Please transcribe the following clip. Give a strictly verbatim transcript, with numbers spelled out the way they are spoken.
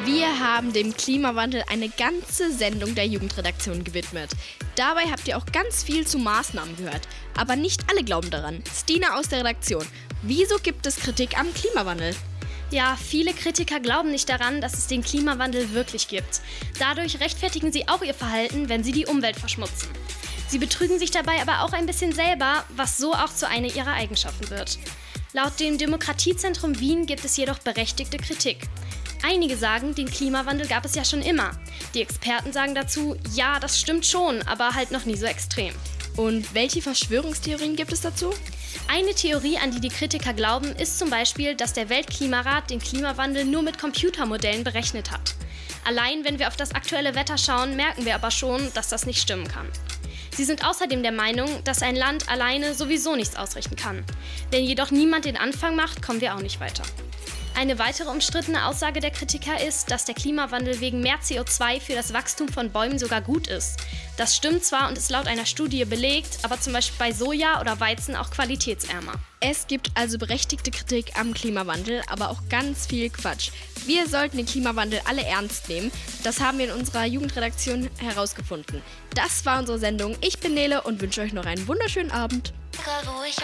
Wir haben dem Klimawandel eine ganze Sendung der Jugendredaktion gewidmet. Dabei habt ihr auch ganz viel zu Maßnahmen gehört. Aber nicht alle glauben daran. Stina aus der Redaktion, wieso gibt es Kritik am Klimawandel? Ja, viele Kritiker glauben nicht daran, dass es den Klimawandel wirklich gibt. Dadurch rechtfertigen sie auch ihr Verhalten, wenn sie die Umwelt verschmutzen. Sie betrügen sich dabei aber auch ein bisschen selber, was so auch zu einer ihrer Eigenschaften wird. Laut dem Demokratiezentrum Wien gibt es jedoch berechtigte Kritik. Einige sagen, den Klimawandel gab es ja schon immer. Die Experten sagen dazu, ja, das stimmt schon, aber halt noch nie so extrem. Und welche Verschwörungstheorien gibt es dazu? Eine Theorie, an die die Kritiker glauben, ist zum Beispiel, dass der Weltklimarat den Klimawandel nur mit Computermodellen berechnet hat. Allein wenn wir auf das aktuelle Wetter schauen, merken wir aber schon, dass das nicht stimmen kann. Sie sind außerdem der Meinung, dass ein Land alleine sowieso nichts ausrichten kann. Wenn jedoch niemand den Anfang macht, kommen wir auch nicht weiter. Eine weitere umstrittene Aussage der Kritiker ist, dass der Klimawandel wegen mehr C O zwei für das Wachstum von Bäumen sogar gut ist. Das stimmt zwar und ist laut einer Studie belegt, aber zum Beispiel bei Soja oder Weizen auch qualitätsärmer. Es gibt also berechtigte Kritik am Klimawandel, aber auch ganz viel Quatsch. Wir sollten den Klimawandel alle ernst nehmen. Das haben wir in unserer Jugendredaktion herausgefunden. Das war unsere Sendung. Ich bin Nele und wünsche euch noch einen wunderschönen Abend.